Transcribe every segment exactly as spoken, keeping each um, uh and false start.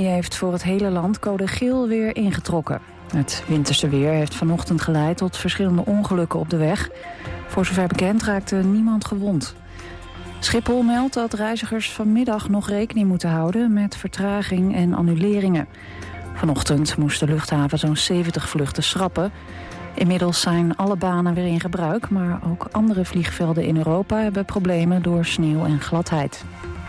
heeft voor het hele land code geel weer ingetrokken. Het winterse weer heeft vanochtend geleid tot verschillende ongelukken op de weg. Voor zover bekend raakte niemand gewond. Schiphol meldt dat reizigers vanmiddag nog rekening moeten houden met vertraging en annuleringen. Vanochtend moest de luchthaven zo'n zeventig vluchten schrappen. Inmiddels zijn alle banen weer in gebruik, maar ook andere vliegvelden in Europa hebben problemen door sneeuw en gladheid.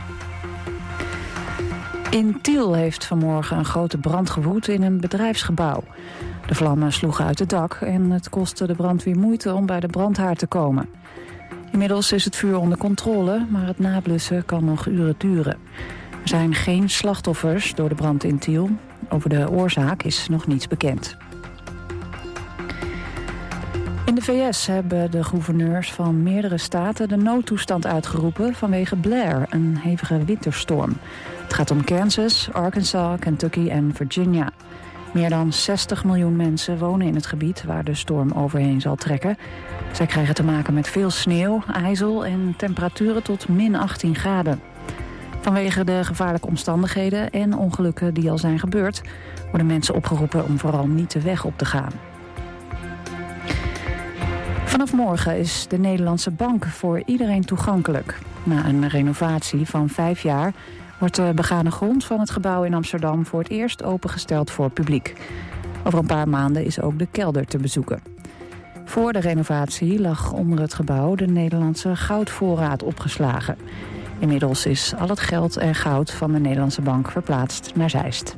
In Tiel heeft vanmorgen een grote brand gewoed in een bedrijfsgebouw. De vlammen sloegen uit het dak en het kostte de brandweer moeite om bij de brandhaard te komen. Inmiddels is het vuur onder controle, maar het nablussen kan nog uren duren. Er zijn geen slachtoffers door de brand in Tiel. Over de oorzaak is nog niets bekend. In de V S hebben de gouverneurs van meerdere staten de noodtoestand uitgeroepen vanwege Blair, een hevige winterstorm. Het gaat om Kansas, Arkansas, Kentucky en Virginia. Meer dan zestig miljoen mensen wonen in het gebied waar de storm overheen zal trekken. Zij krijgen te maken met veel sneeuw, ijzel en temperaturen tot min achttien graden. Vanwege de gevaarlijke omstandigheden en ongelukken die al zijn gebeurd, worden mensen opgeroepen om vooral niet de weg op te gaan. Vanaf morgen is de Nederlandse Bank voor iedereen toegankelijk. Na een renovatie van vijf jaar wordt de begane grond van het gebouw in Amsterdam voor het eerst opengesteld voor publiek. Over een paar maanden is ook de kelder te bezoeken. Voor de renovatie lag onder het gebouw de Nederlandse goudvoorraad opgeslagen. Inmiddels is al het geld en goud van de Nederlandse Bank verplaatst naar Zeist.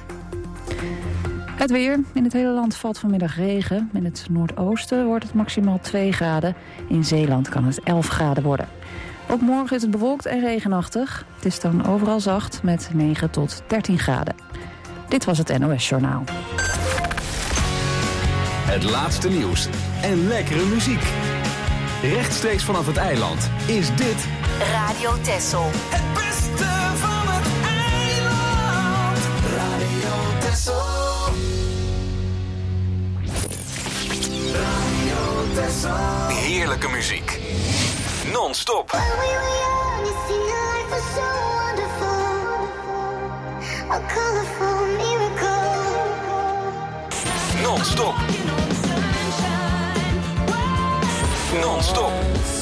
Het weer. In het hele land valt vanmiddag regen. In het noordoosten wordt het maximaal twee graden. In Zeeland kan het elf graden worden. Ook morgen is het bewolkt en regenachtig. Het is dan overal zacht met negen tot dertien graden. Dit was het N O S Journaal. Het laatste nieuws en lekkere muziek. Rechtstreeks vanaf het eiland is dit Radio Texel. Het beste van het eiland. Radio Texel. Radio Texel. heerlijke muziek. Non-stop. Non-stop. Non-stop.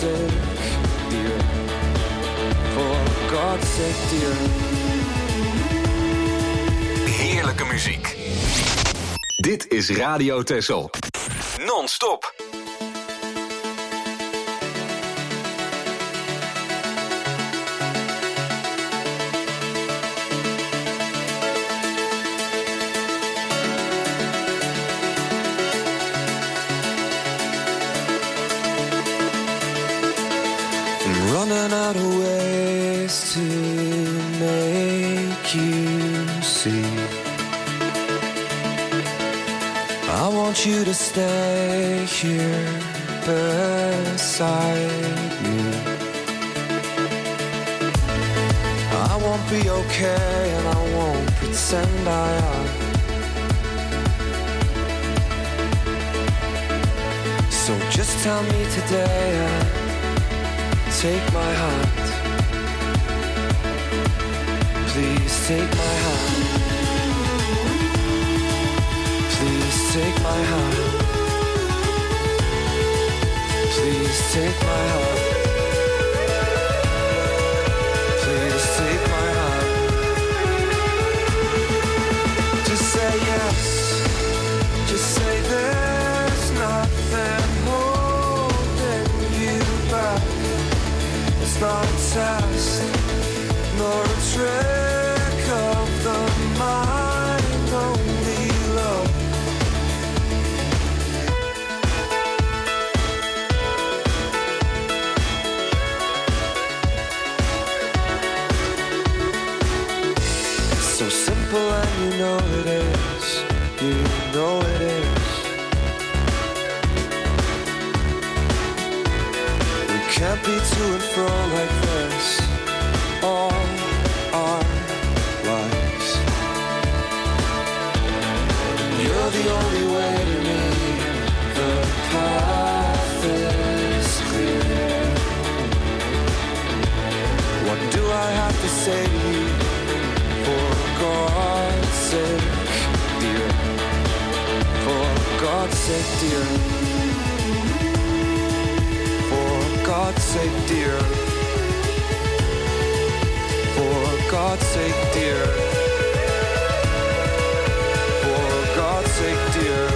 Heerlijke muziek. Dit is Radio Texel. Non-stop. Running out of ways to make you see. I want you to stay here beside me. I won't be okay and I won't pretend I am. So just tell me today and take my hand. Please take my hand. Please take my hand. Please take my hand. Please take my hand. Just say yes. Just say there's nothing holding you back. It's not a test, nor a trick of the mind, only love. It's so simple and you know it is, you know it is. Can't be to and fro like this all our lives. You're the only way to me. The path is clear. What do I have to say to you? For God sake, dear. For God's sake, dear. For God's sake, dear. For God's sake, dear.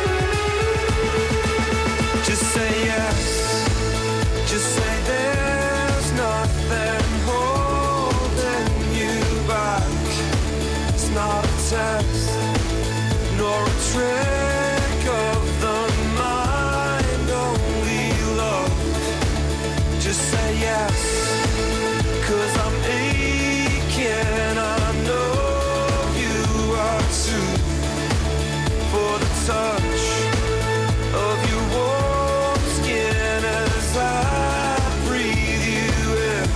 Just say yes. Just say there's nothing holding you back. It's not a test, nor a trick of the mind, only love. Just say yes, 'cause I'm aching, I know you are too. For the touch of your warm skin as I breathe you in.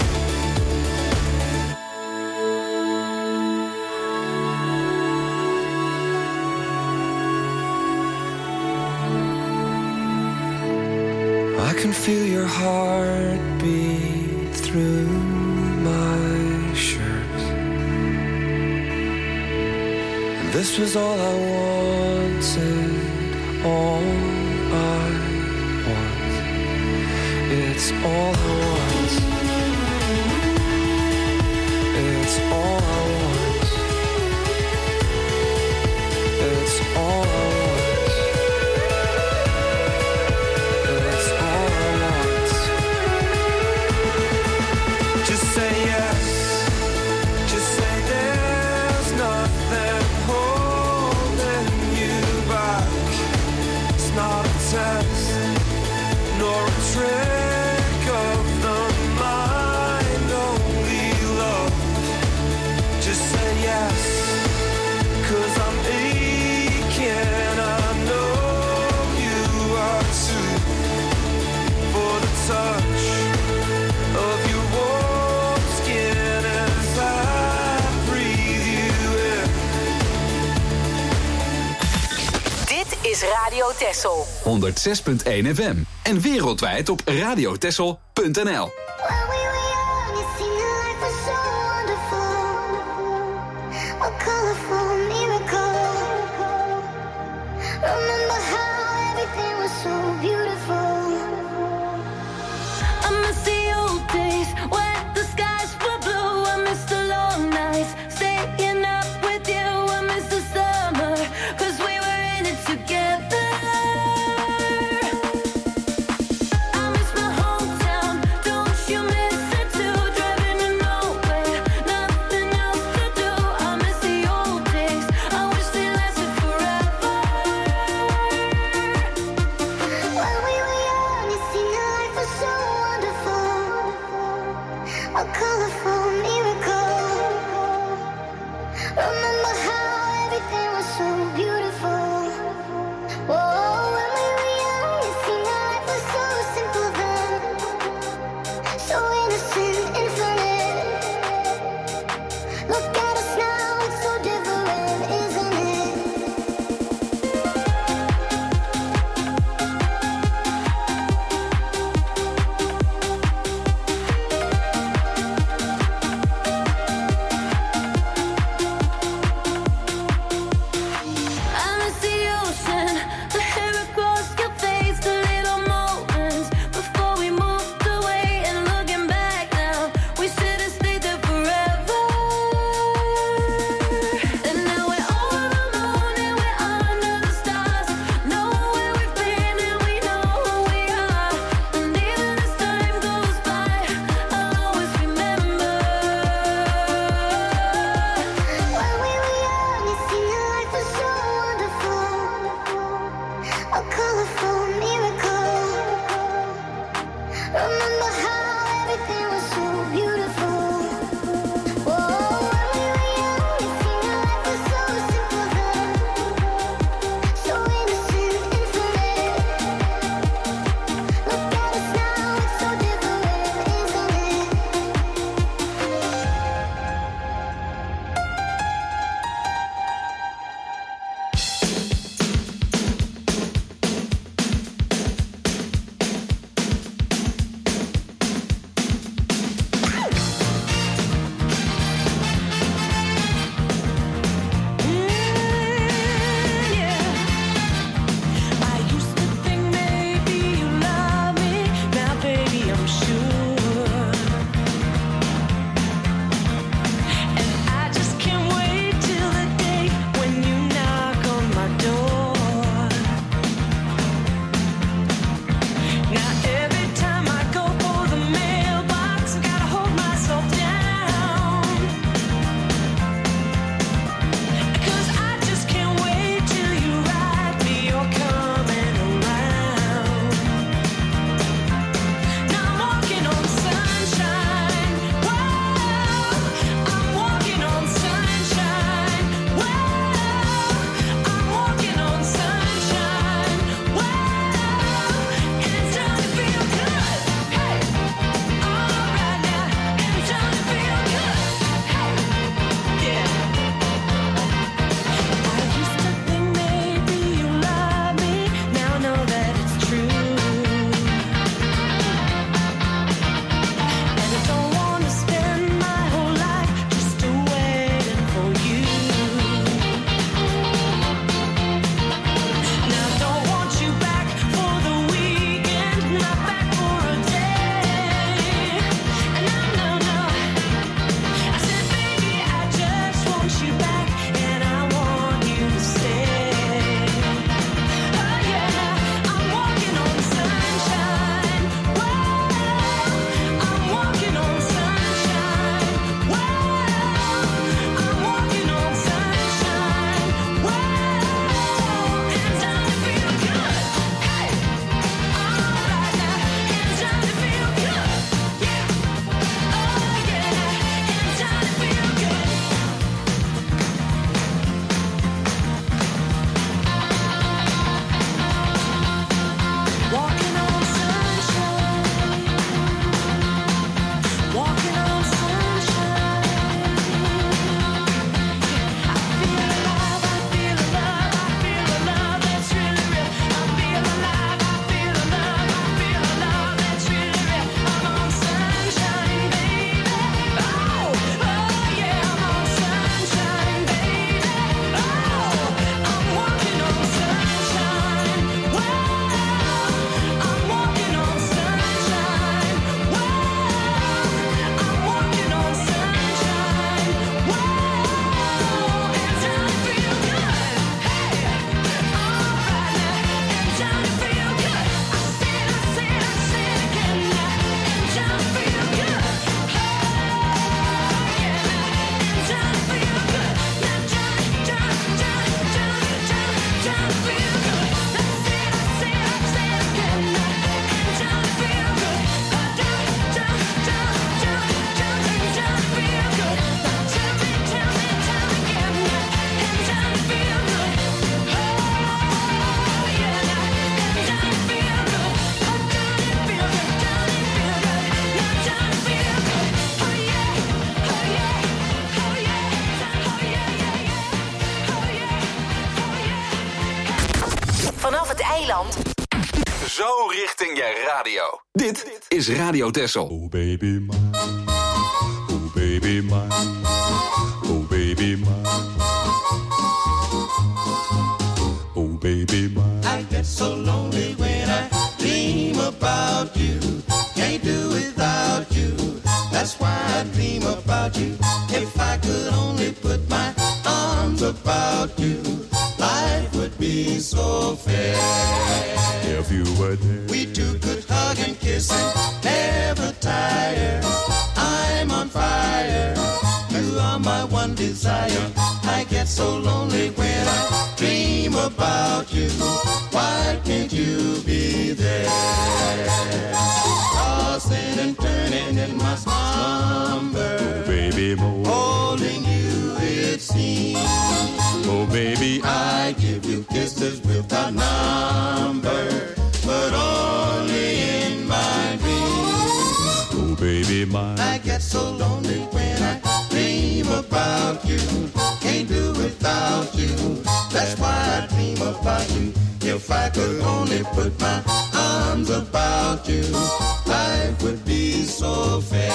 I can feel your heartbeat through my shirt. And this was all I wanted, all I want. It's all I want. It's all I want. It's all I want. It's all I want. Just say yes. Just say there's nothing holding you back. It's not a test, nor a trick of the mind, only love. Just say yes, 'cause I'm aching, I know you are too. For the touch of your warm skin as I breathe you in. Dit is Radio Texel. honderdzes punt één F M. En wereldwijd op radiotexel punt n l. When we were young, it seemed that life was so wonderful. A colorful miracle. Remember how everything was so beautiful. I miss the old days when the skies were blue. I miss the long nights, staying up with you. I miss the summer, 'cause we were in it together. I miss my hometown, don't you miss it too? Driving to nowhere, nothing else to do. I miss the old days, I wish they lasted forever. When we were young, it seemed that life was so wonderful. A colorful miracle. Remember how everything was so beautiful. Whoa, when we were young, it seemed that life was so simple then. So innocent, infinite. Look at us now, it's so different, isn't it? vanaf het eiland. Zo richting je radio. Dit is Radio Texel. Oh baby mine, oh baby mine, oh baby mine, oh baby mine. I get so lonely when I dream about you. Can't do without you. That's why I dream about you. If I could only put my arms about you, life would be so fair. If you were there, we two could hug and kiss and never tire. I'm on fire. You are my one desire. I get so lonely when I dream about you. Why can't you be there? Tossing and turning in my slumber. oh baby more, Holding you it seems. oh baby I give you kisses without number, but only in my dreams. oh baby mine. I get so lonely when I dream about you. Can't do without you. That's why I dream about you. If I could only put my arms about you, life would be so fair.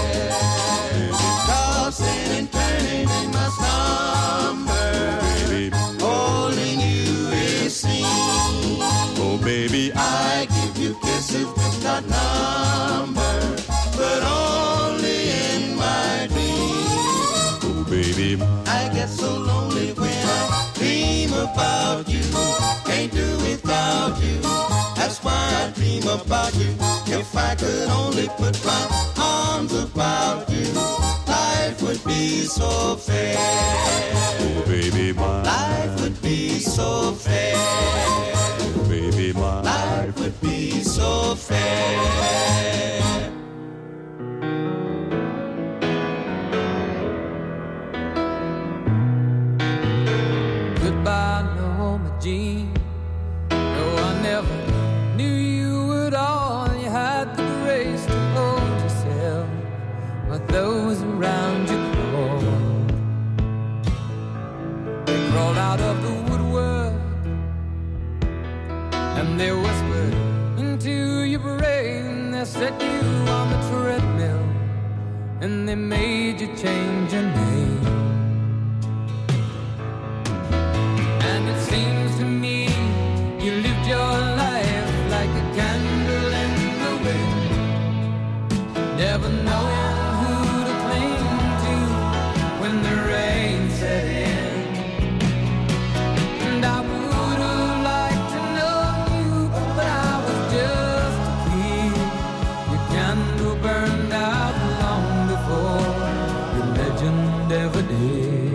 Tossing and turning in my slumber, holding you it seems. Oh baby, I give you kisses without number, but only in my dreams. oh baby mine. I get so lonely when I dream about you. Can't do without you. That's why I dream about you. If I could only put my arms about you, life would be so fair. Oh baby mine. Life would be so fair. Oh baby mine. Life would be so fair. Goodbye, Norma Jean. No, I never knew you at all. You had the grace to hold yourself, but those around you crawled. They crawled out of the woodwork, and they whispered into your brain. They set you on the treadmill, and they made you change your name. And it seems to me you lived your life like a candle in the wind, never knowing who to cling to when the rain set in. And I would have liked to know you, but I was just a kid. Your candle burned out long before your legend ever did.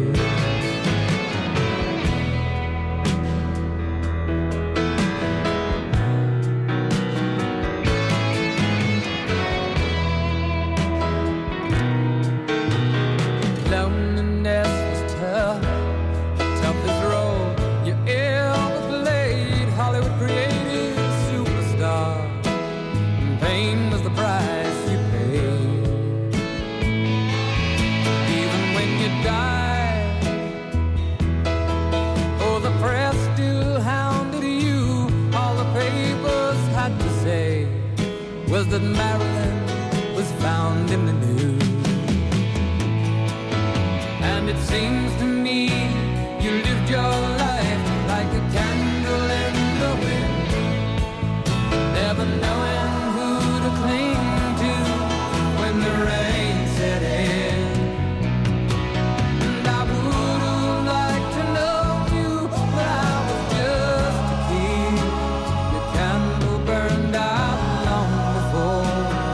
Was that Marilyn was found in the news. And it seems to me you lived your life like a candle in the wind, never knowing who to cling to when the rain set in. And I would have liked to know you, but I was just a kid. Your candle burned out long before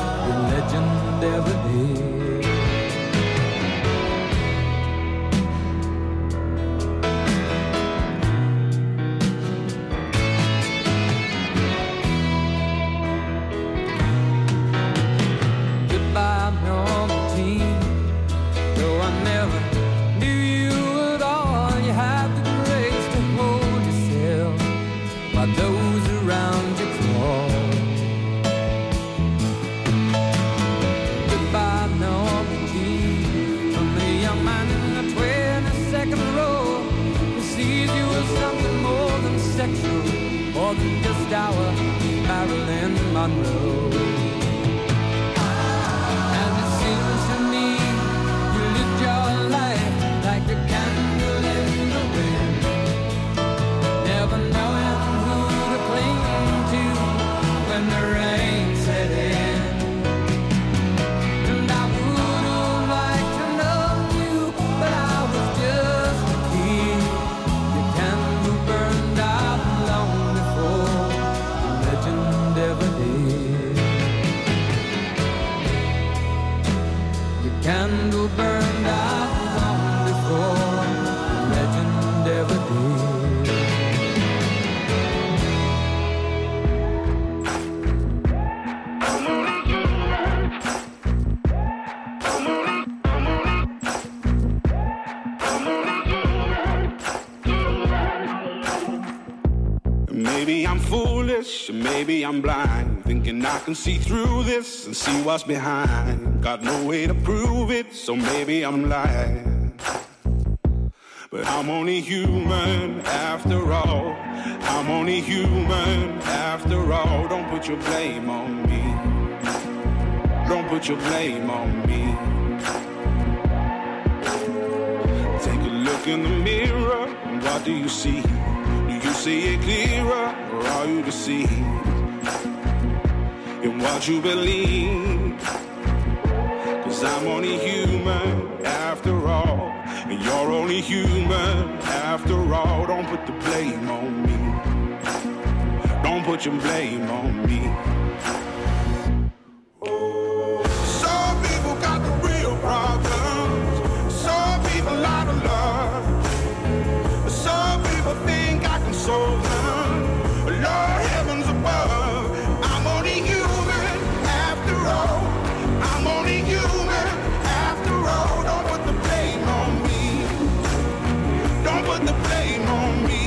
more than just our Marilyn Monroe. And it seems to me you lived your life like a candle in the wind, never knowing who to cling to when the rain set in. And I would have liked to know you, but I was just a kid. Your candle burned out long before the legend ever did. Your candle burned out long before the legend ever did. Maybe I'm foolish, maybe I'm blind, thinking I can see through this and see what's behind. Got no way to prove it, so maybe I'm lying. But I'm only human after all. I'm only human after all. Don't put your blame on me. Don't put your blame on me. Take a look in the mirror, and what do you see? Do you see it clearer, or are you deceived in what you believe? 'Cause I'm only human after all, and you're only human after all. Don't put the blame on me. Don't put your blame on me. Some people got the real problems. Some people out of love. Some people think I can solve them. Lord, heavens above, I'm only human after all. I'm only human after all. Don't put the blame on me. Don't put the blame on me.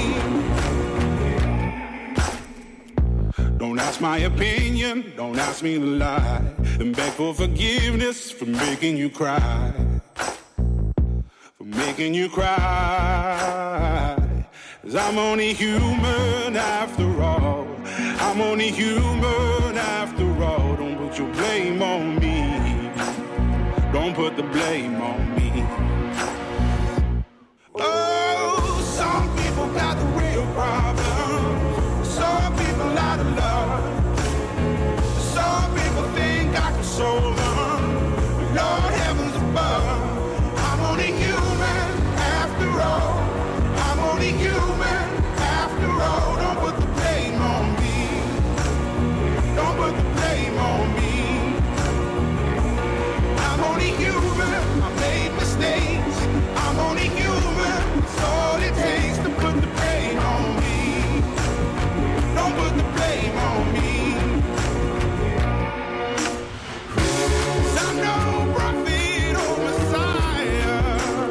Don't ask my opinion, don't ask me to lie, and beg for forgiveness for making you cry. For making you cry. 'Cause I'm only human after all. I'm only human after all. Don't put your blame on me. Don't put the blame on me. Oh, some people got the real problems. Some people out of love. Some people think I can solve them. Lord, heavens above, I'm only human after all. I'm only human after all. Don't put the blame on me. Don't put the blame on me. I'm only human. I made mistakes. I'm only human. It's all it takes to put the blame on me. Don't put the blame on me. 'Cause I'm no prophet or Messiah.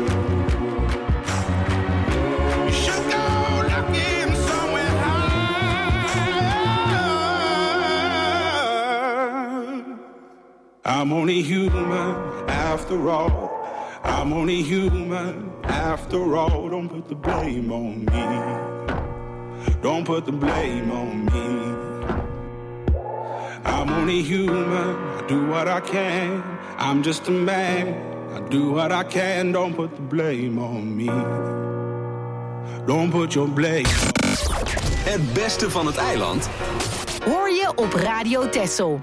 You should go looking somewhere high. I'm only human after all. I'm only human after all. Don't put the blame on me. Don't put the blame on me. I'm only human. I do what I can. I'm just a man. I do what I can. Don't put the blame on me. Don't put your blame on me. Het beste van het eiland hoor je op Radio Texel.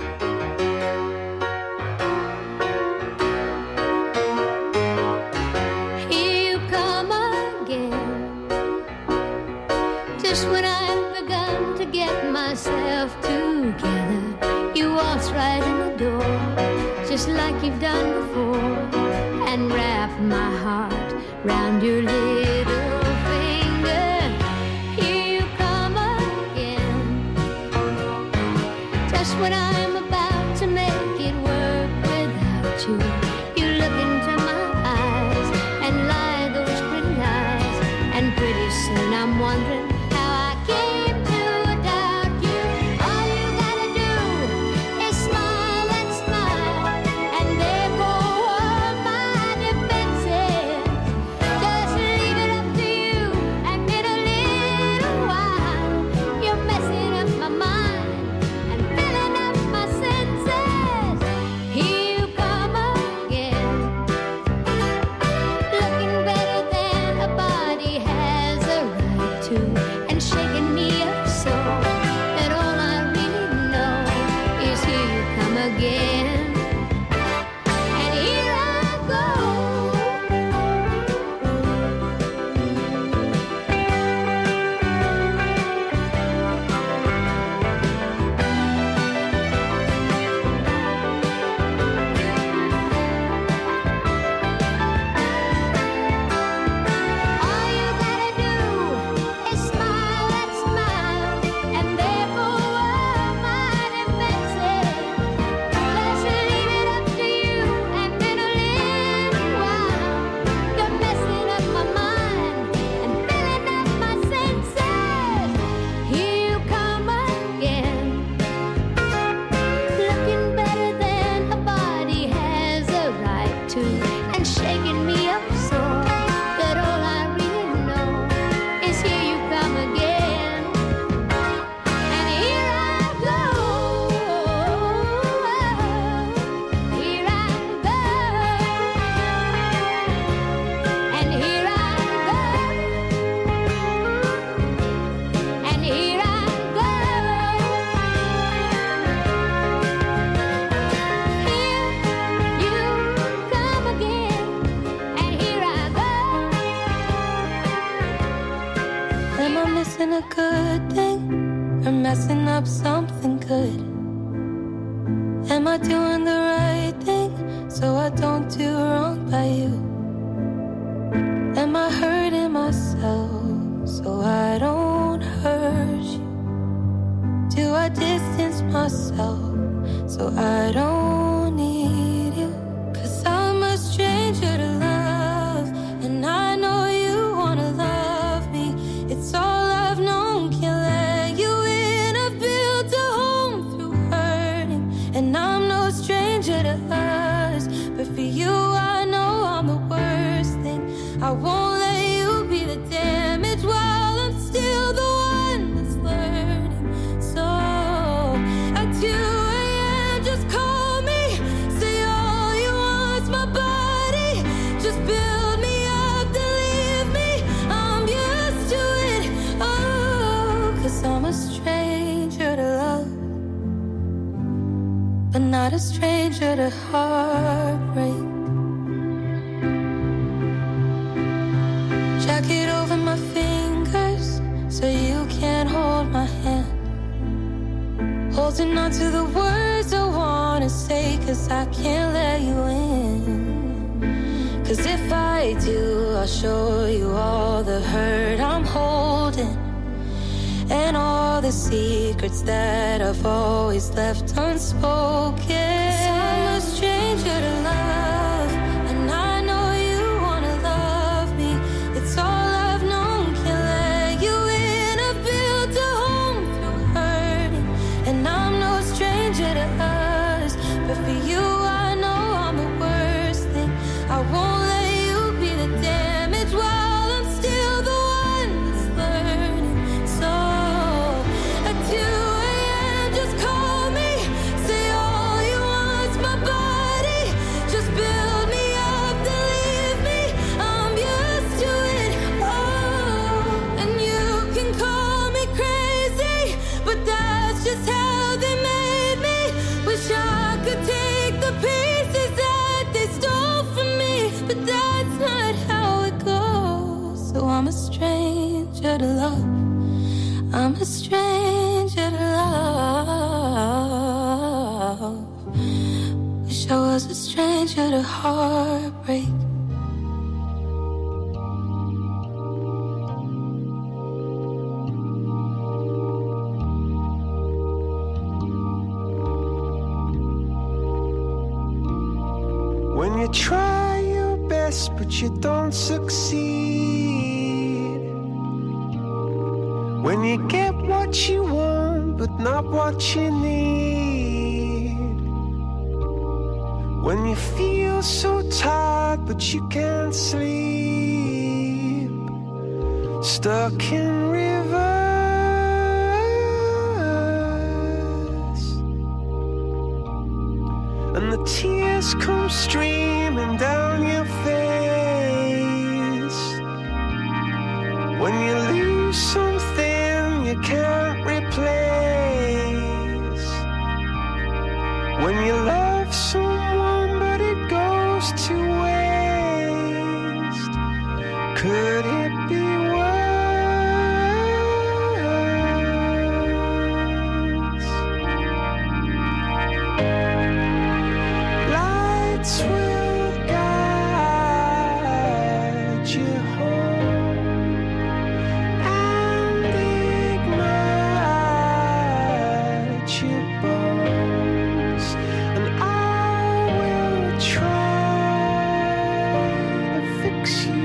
Just when I've begun to get myself together, you waltz right in the door, just like you've done before, and wrap my heart round your little finger. Here you come again, just when I'm about to make it work without you. You look into my eyes and lie those pretty lies, and pretty soon I'm wondering how I came to doubt you. All you gotta do is smile and smile, and there go all my defenses. Just leave it up to you, and in a little while you're missing a good thing or messing up something good? Am I doing the right thing so I don't do wrong by you? Am I hurting myself so I don't hurt you? Do I distance myself so I don't need you? 'Cause I'm a stranger to love, and I know you wanna love me. It's all I've known, can't let you in. I've built a home through hurting, and I'm no stranger to us. But for you I know I'm the worst thing. I won't let you be the damage while I'm still the one that's learning. So at two a.m. just call me, say all you want's my body. Just build me up, then leave me, I'm used to it. Oh, 'cause I'm a stranger to love, but not a stranger to heartbreak. Jacket over my fingers so you can't hold my hand. Holding on to the words I wanna say, 'cause I can't let you in. 'Cause if I do, I'll show you all the hurt I'm holding, and all the secrets that I've always left unspoken. 'Cause I'm a stranger to love, and I know you wanna love me. It's all I've known, can't let you in. I've built a home through hurting, and I'm no stranger to us. But for you I know I'm the worst thing. I won't let you be the damage while I'm still the one that's learning. So at two a.m. just call me, say all you want's my body. Just build me up, then leave me, I'm used to it. Oh, and you can call me crazy, but that's just how they made me. Wish I could take the pieces that they stole from me, but that's not how it goes. So I'm a stranger to love, I'm a stranger to love. Wish I was a stranger to heartbreak. When you try your best but you don't succeed, when you get what you want but not what you need, when you feel so tired but you can't sleep, stuck in rivers, and the tears come streaming down your face, when you lose something you can't replace, when you love someone but it goes to waste, could it be worse? Lights will guide you home and ignite your bones, and I will try to fix you.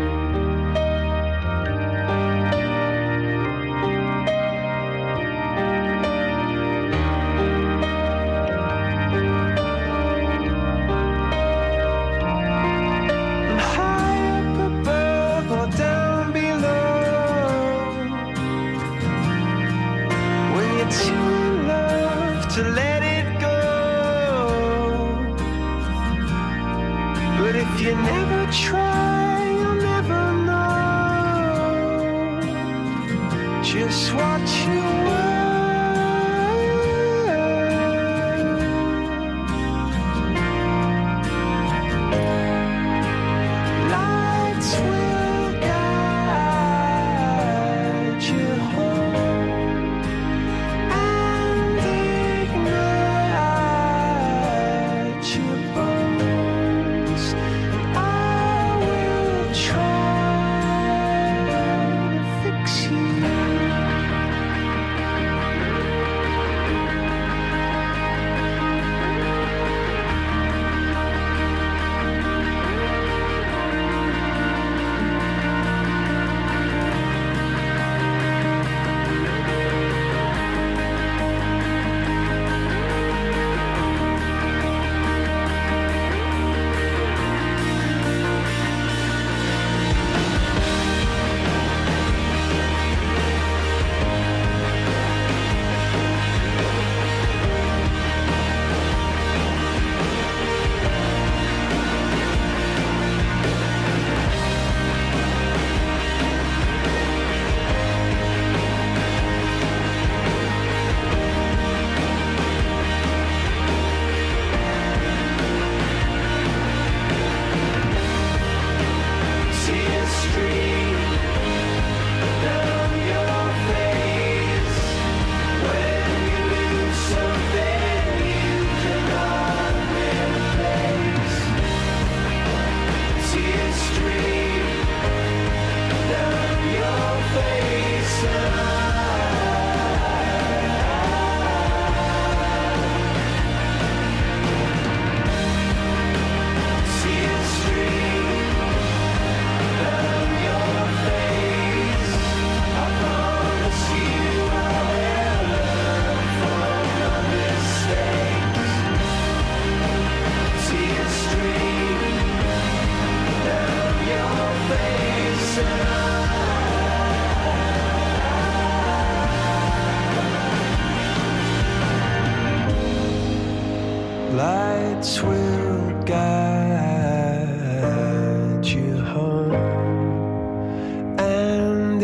And high up above or down below, when you're too in love to let it go, but if you never try you'll never know just what you were. Lights will guide you home. lights will guide you home and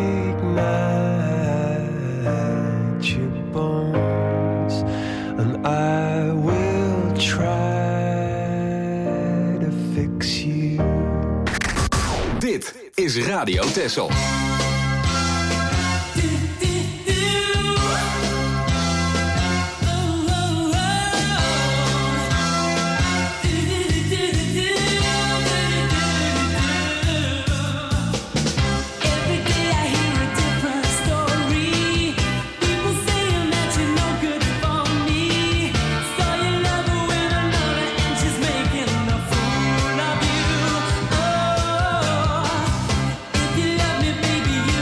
ignite your bones, and I will try to fix you. Dit is Radio Texel. Baby,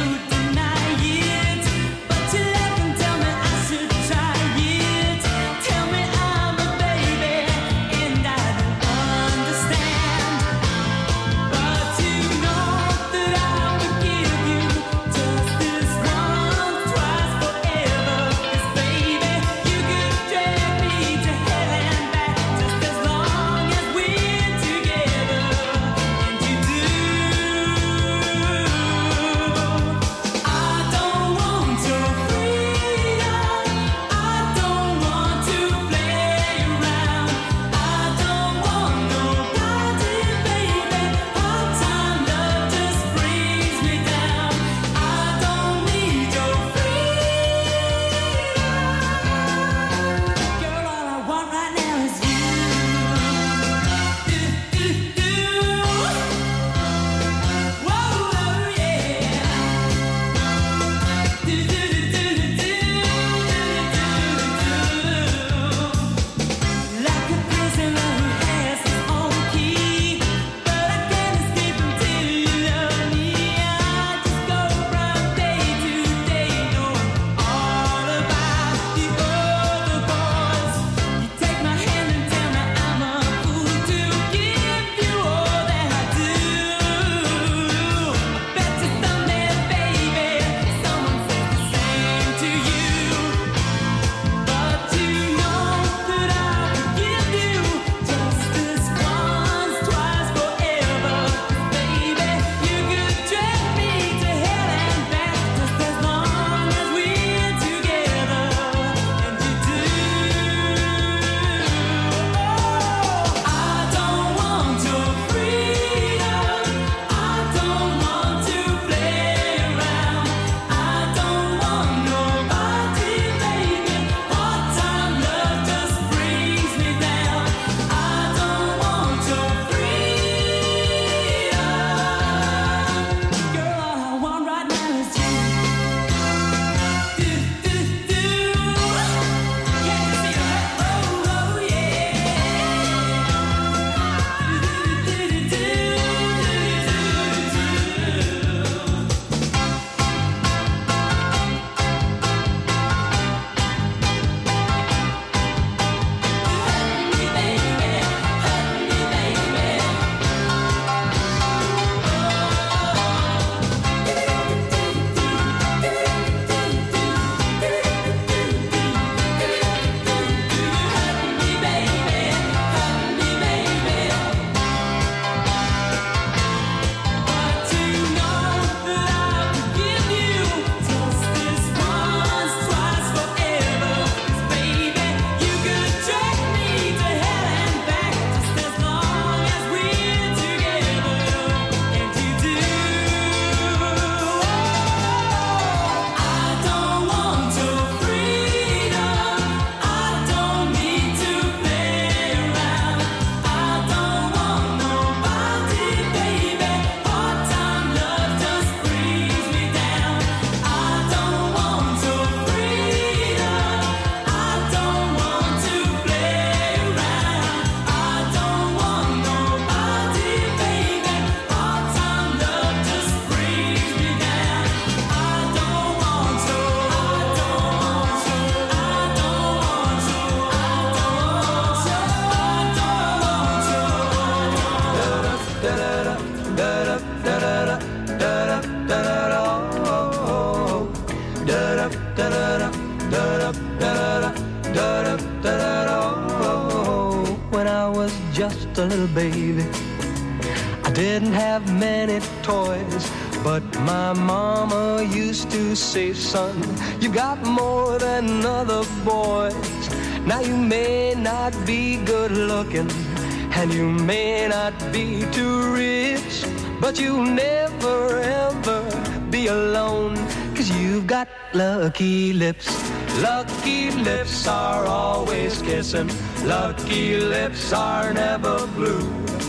a little baby. I didn't have many toys, but my mama used to say, son, you got more than other boys. Now you may not be good looking, and you may not be too rich, but you'll never ever be alone, 'cause you've got lucky lips. Lucky lips are always kissing. Lucky lips are never blue.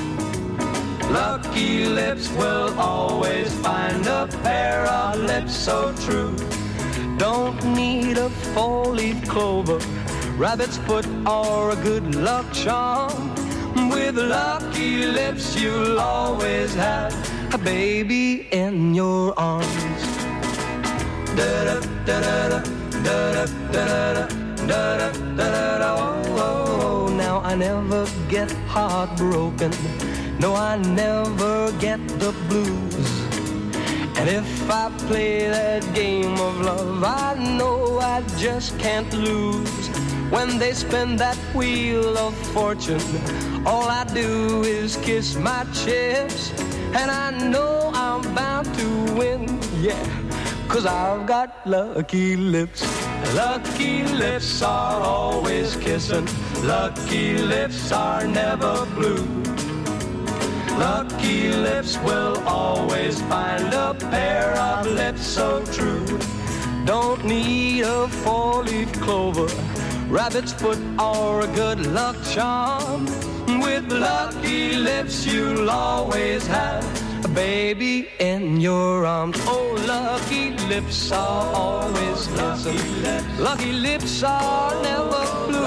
Lucky lips will always find a pair of lips so true. Don't need a four-leaf clover, rabbit's foot or a good luck charm. With lucky lips you'll always have a baby in your arms. Da-da, da-da-da, da-da, da-da, da-da, da-da, oh, oh, oh. Now I never get heartbroken, no, I never get the blues. And if I play that game of love, I know I just can't lose. When they spin that wheel of fortune, all I do is kiss my chips, and I know I'm bound to win, yeah, 'cause I've got lucky lips. Lucky lips are always kissing. Lucky lips are never blue. Lucky lips will always find a pair of lips so true. Don't need a four-leaf clover, rabbit's foot or a good luck charm. With lucky lips you'll always have a baby in your arms. Oh, lucky lips are always kissing. Lucky lips are never blue.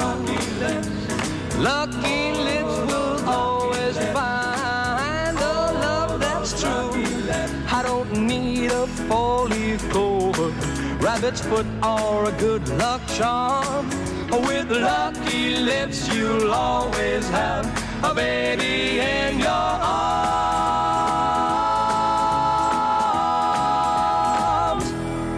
Lucky lips will always find a love that's true. I don't need a four-leaf clover, rabbit's foot or a good luck charm. With lucky lips you'll always have a baby in your arms.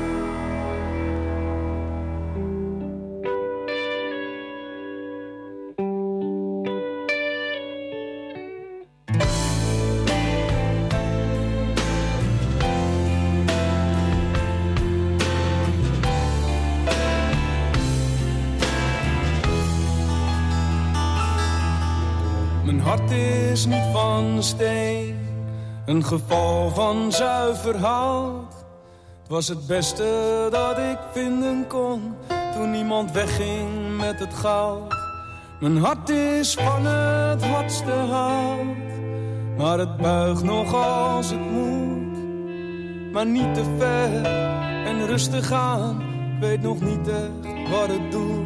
Mijn hart is niet van steen, een geval van zuiver hout. Het was het beste dat ik vinden kon, toen niemand wegging met het goud. Mijn hart is van het hardste hout, maar het buigt nog als het moet. Maar niet te ver en rustig aan, ik weet nog niet echt wat het doet.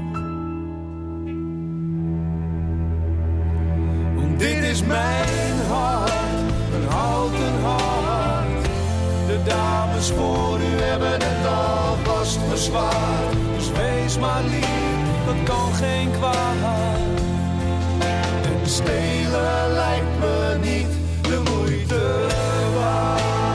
Dit is mijn hart, een houten hart. De dames voor u hebben het alvast verzwaard. Dus wees maar lief, dat kan geen kwaad. En stelen lijkt me niet de moeite waard.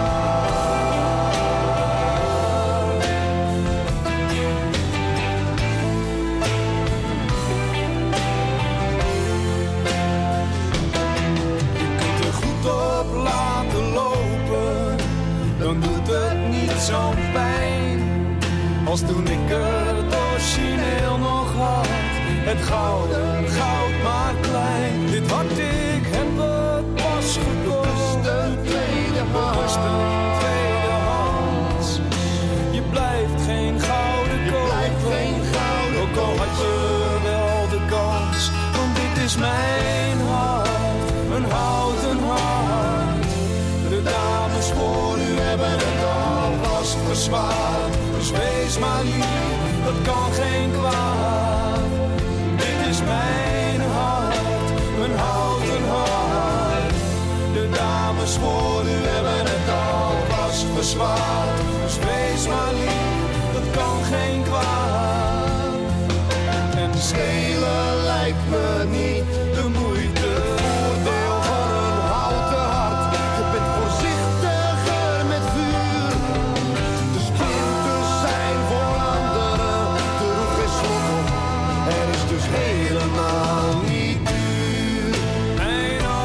Op laten lopen, dan doet het niet zo'n pijn als toen ik het origineel nog had. Het gouden goud maar klein. Dit hart, ik heb het pas gekocht. De tweede hand, een tweedehands. Je blijft geen gouden kopen, ook al had je wel de kans. Want dit is mijn hart, een houten hart. De dames voor u hebben het alvast verzwaard. Dus wees maar lief, dat kan geen kwaad. Dit is mijn hart, een houten hart. De dames voor u hebben het alvast verzwaard. Dus wees maar lief, dat kan geen kwaad. En stelen lijkt me niet de moeite. Voordeel van een houten hart, je bent voorzichtiger met vuur. De splinters zijn voor anderen, er hoeft geen slot op. Er is dus helemaal niet duur. Mijn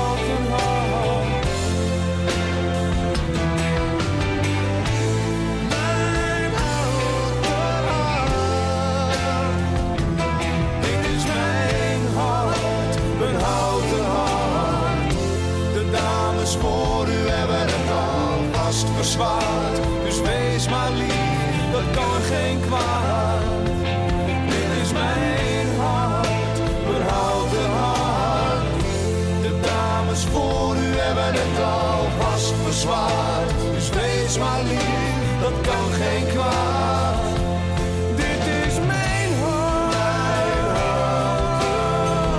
geen kwaad. Dit is mijn hart, mijn houten hart. De dames voor u hebben het al vast verzwaard. Dus wees maar lief, dat kan geen kwaad. Dit is mijn hart, mijn houten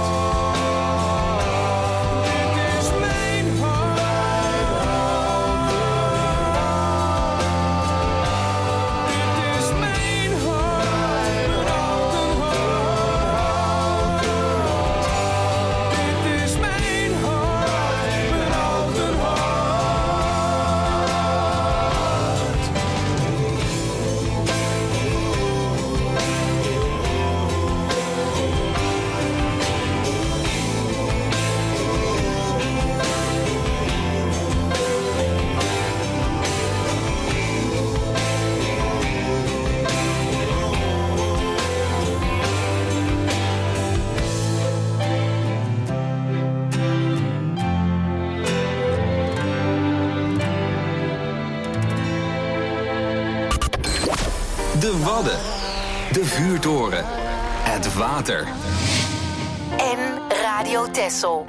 hart. Dit is mijn hart, mijn houten hart. Dit is mijn hart, mijn houten hart. Dit is mijn hart, mijn houten De Wadden. De vuurtoren. Het water. En Radio Texel.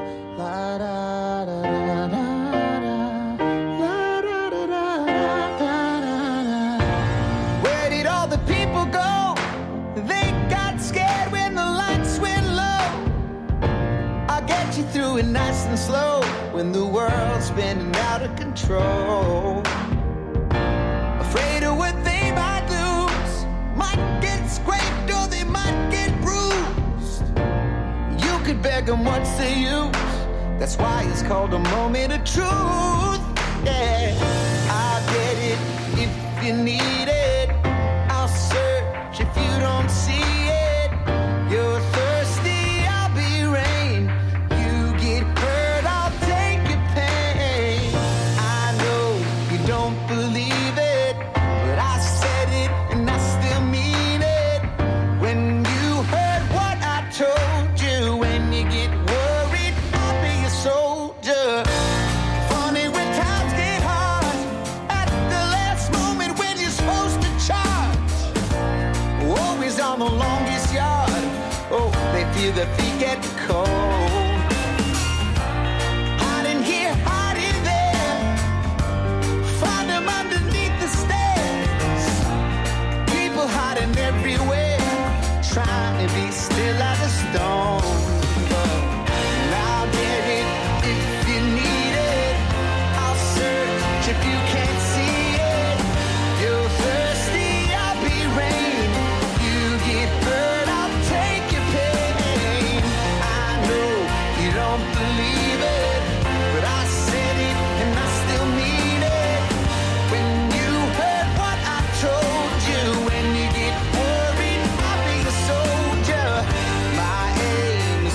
Where did all the people go? They got scared when the lights went low. I'll get you through it nice and slow when the world's spinning out of control. Afraid of what they might lose, might get scraped or they might get bruised. You could beg them, what's the use? That's why it's called a moment of truth. Yeah, I'll get it if you need it. I'll search if you don't see it. You're thirsty, I'll be rain. You get hurt, I'll take your pain. I know you don't believe it, but I said it and I still mean it. When you heard what I told you, when you get worried, I'll be a soldier. Funny when times get hard, at the last moment when you're supposed to charge. Always on the longest yard, oh, they feel their feet get cold. Hiding here, hiding there, find them underneath the stairs. People hiding everywhere, trying to be still as a stone. But I'll get it if you need it. I'll search if you can't see it. You're thirsty, I'll be rain. You get hurt, I'll take your pain. I know you don't believe it, but I said it and I still mean it. When you heard what I told you, when you get worried, I'll be a soldier. My aim is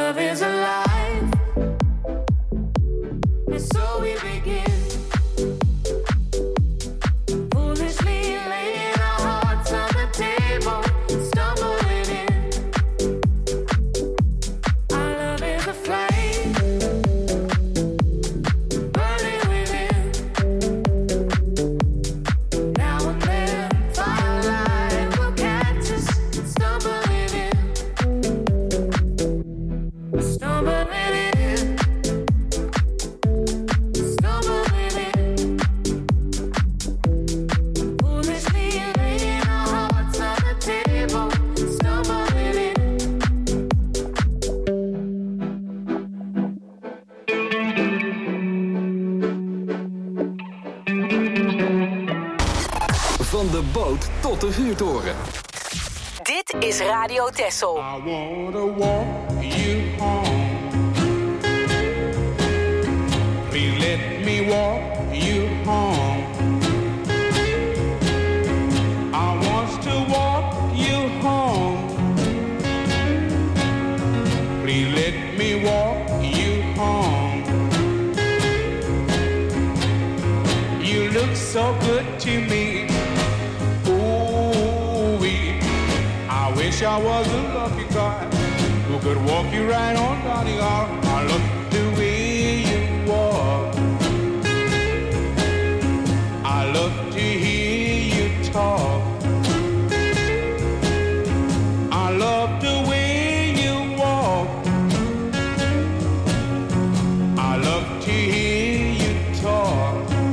love is alive. And so we begin. Foolishly laying our hearts on the table, stumbling in. Our love is a flame, burning within. Now and then, firelight will catch us, stumbling in. Stumbling in. Stumbling in. Foolishly laying our hearts on the table, stumbling in. Van de boot tot de vuurtoren. Dit is Radio Texel. I wanna walk you home. Please let me walk you home. I want to walk you home. Please let me walk you home. You look so good to me. Ooh-wee. I wish I was a lucky guy who could walk you right on down the aisle. I love the way you walk. I love to hear you talk. I love the way you walk. I love to hear you talk.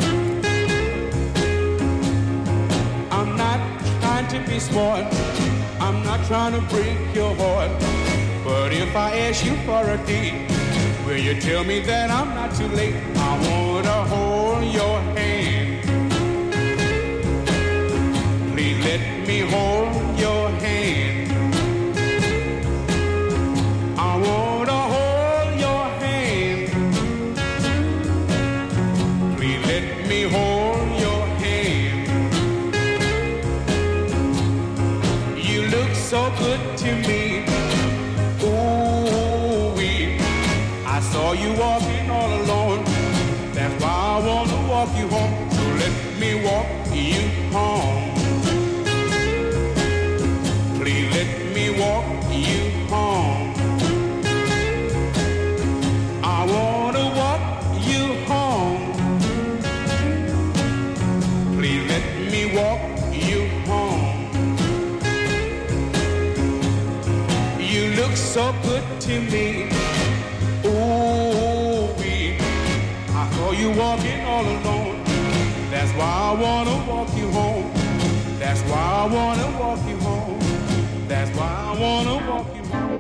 I'm not trying to be smart. I'm not trying to break your heart. But if I ask you for a date, will you tell me that I'm not too late? I wanna hold your hand. Please let me hold your hand. I wanna hold your hand. Please let me hold your hand. You look so good to me. Ooh-wee. I saw you walking all alone. That's why I want to walk you home. So let me walk you home. Please let me walk you home. I want to walk you home. Please let me walk you home. You look so good to me. Ooh-wee. I saw you walking all alone. That's why I wanna walk you home. That's why I wanna walk you home. That's why I wanna walk you home.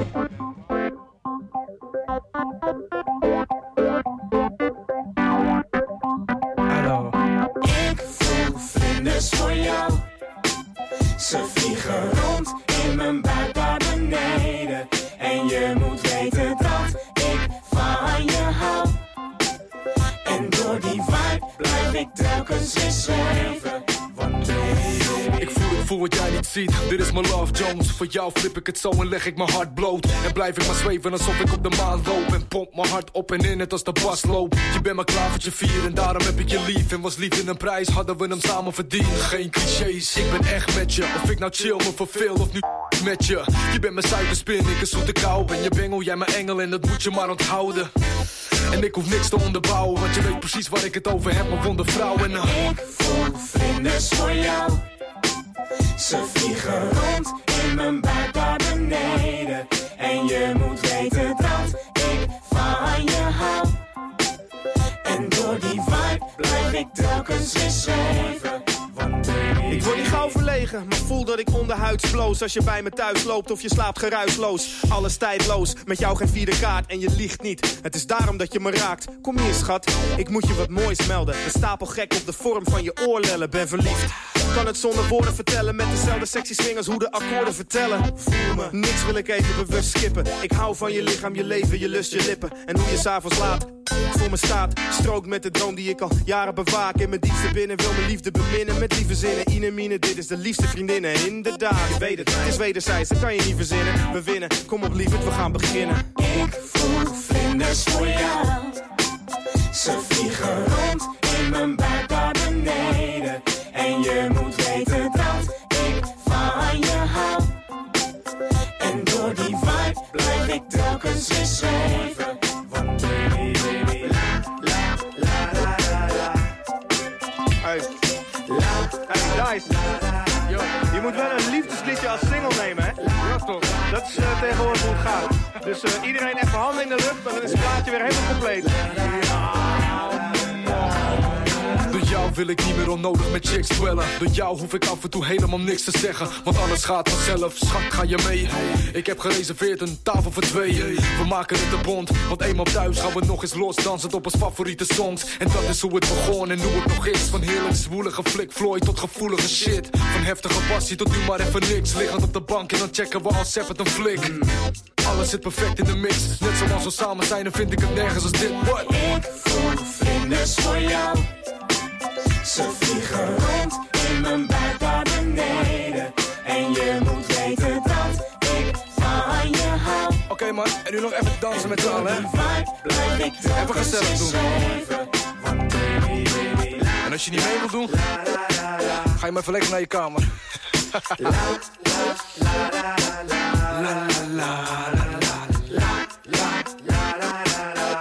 Hallo. Ik voel vlinders voor jou. Ze vliegen rond in mijn buik daar beneden. En je moet weten dat ik van je hou. En door die vibe blijf ik telkens weer zweven. Want baby, ik voel het, voel wat jij niet ziet. Dit is mijn Love Jones. Voor jou flip ik het zo en leg ik mijn hart bloot. En blijf ik maar zweven alsof ik op de maan loop. En pomp mijn hart op en in het als de bas loopt. Je bent mijn klavertje vier en daarom heb ik je lief. En was liefde een prijs, hadden we hem samen verdiend. Geen clichés, ik ben echt met je. Of ik nou chill me verveel of nu met je. Je bent mijn suikerspin, ik een zoete kou. Ben je bengel, jij mijn engel en dat moet je maar onthouden. En ik hoef niks te onderbouwen, want je weet precies waar ik het over heb, mijn wonde vrouw. En uh... ik voel vlinders voor jou. Ze vliegen rond in mijn buik daar beneden. En je moet weten dat ik van je hou. En door die vibe blijf ik telkens weer zweven. Want baby, ik word niet gauw verlegen, maar voel dat ik onderhuids bloos. Als je bij me thuis loopt of je slaapt geruisloos. Alles tijdloos, met jou geen vierde kaart en je liegt niet. Het is daarom dat je me raakt. Kom hier schat, ik moet je wat moois melden. Een stapel gek op de vorm van je oorlellen, ben verliefd. Kan het zonder woorden vertellen met dezelfde sexy swingers hoe de akkoorden vertellen. Voel me, niks wil ik even bewust skippen. Ik hou van je lichaam, je leven, je lust, je lippen. En hoe je s'avonds laat voor me staat. Strookt met de droom die ik al jaren bewaak. In mijn diepste binnen wil mijn liefde beminnen. Met lieve zinnen, Ine Mine, dit is de liefste vriendinnen. Inderdaad, je weet het, het is wederzijds, dat kan je niet verzinnen. We winnen, kom op lieverd, we gaan beginnen. Ik voel vlinders voor jou. Ze vliegen rond in mijn buik daar beneden. En je moet weten dat ik van je hou. En door die vibe blijf ik telkens weer zweven. Want baby, baby, la, la, la, la, la, la. Hey, la, hey, Dice. Yo, je moet wel een liefdesliedje als single nemen, hè? Ja, toch? Dat is uh, tegenwoordig hoe het gaat. Dus uh, iedereen even handen in de lucht, dan is het plaatje weer helemaal compleet. Door jou wil ik niet meer onnodig met chicks dwellen. Door jou hoef ik af en toe helemaal niks te zeggen. Want alles gaat vanzelf, schat, ga je mee? Ik heb gereserveerd een tafel voor tweeën. We maken het een bond, want eenmaal thuis gaan we nog eens los. Dansend op ons favoriete songs. En dat is hoe het begon en hoe het nog is. Van heerlijk zwoelige flik Floyd tot gevoelige shit. Van heftige passie tot nu maar even niks. Liggend op de bank en dan checken we als seppet een flik. mm. Alles zit perfect in de mix. Net zoals we samen zijn, dan vind ik het nergens als dit. What? Ik voel vlinders voor jou. Ze vliegen rond in mijn buik daar beneden. En je moet weten dat ik van je hou. Oké okay, man, en nu nog even dansen met z'n allen, hè? Even gezellig doen. En als je niet mee wilt doen, ga je maar even lekker naar je kamer. La la la la la la la la la la.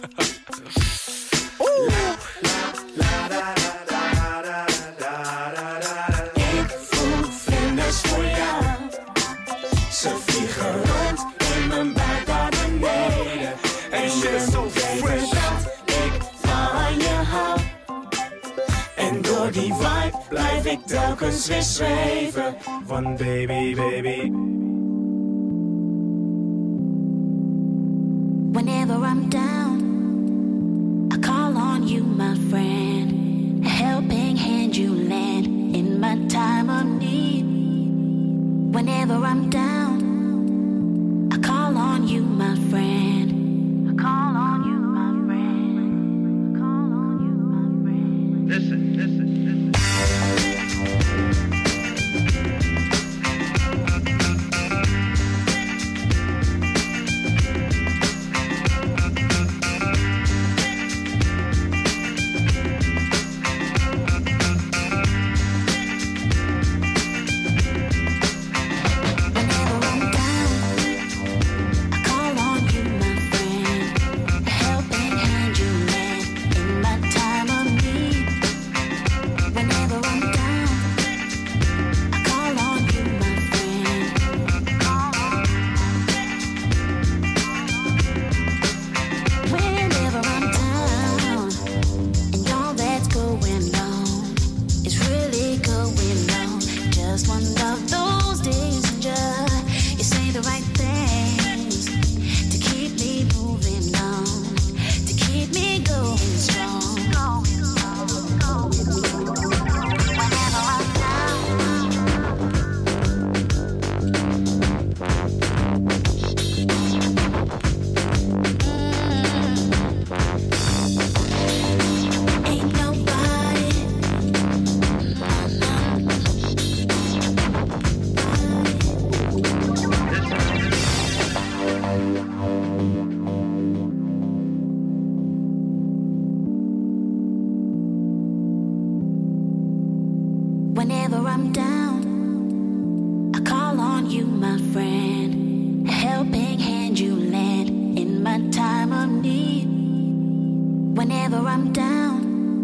Ik voel vlinders voor jou. Ze vliegen rond in mijn buik daar beneden. En je moet weten dat ik van je hou. En door die vibe blijf ik telkens weer zweven. Van baby, baby. Whenever I'm down, I call on you, my friend. A helping hand you lend in my time of need. Whenever I'm down, I call on you, my friend. I call on you, my friend. I call on you, my friend. Listen, listen, listen. Whenever I'm down, I call on you, my friend. A helping hand you lend in my time of need. Whenever I'm down,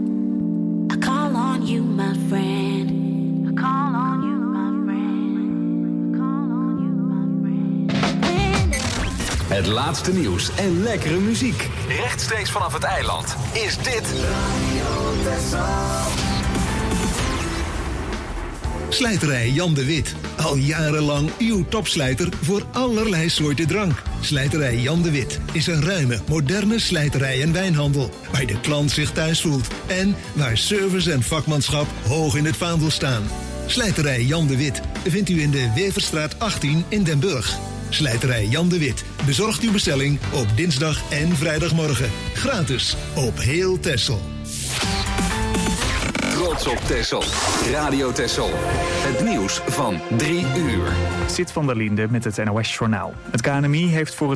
I call on you, my friend. I call on you, my friend. I call on you, my friend. Het laatste nieuws en lekkere muziek. Rechtstreeks vanaf het eiland is dit... Slijterij Jan de Wit. Al jarenlang uw topslijter voor allerlei soorten drank. Slijterij Jan de Wit is een ruime, moderne slijterij en wijnhandel. Waar de klant zich thuis voelt. En waar service en vakmanschap hoog in het vaandel staan. Slijterij Jan de Wit vindt u in de Weverstraat achttien in Den Burg. Slijterij Jan de Wit bezorgt uw bestelling op dinsdag en vrijdagmorgen. Gratis op heel Texel. Trots op Texel. Radio Texel. Het nieuws van drie uur. Sit van der Linde met het N O S-journaal. Het K N M I heeft voor het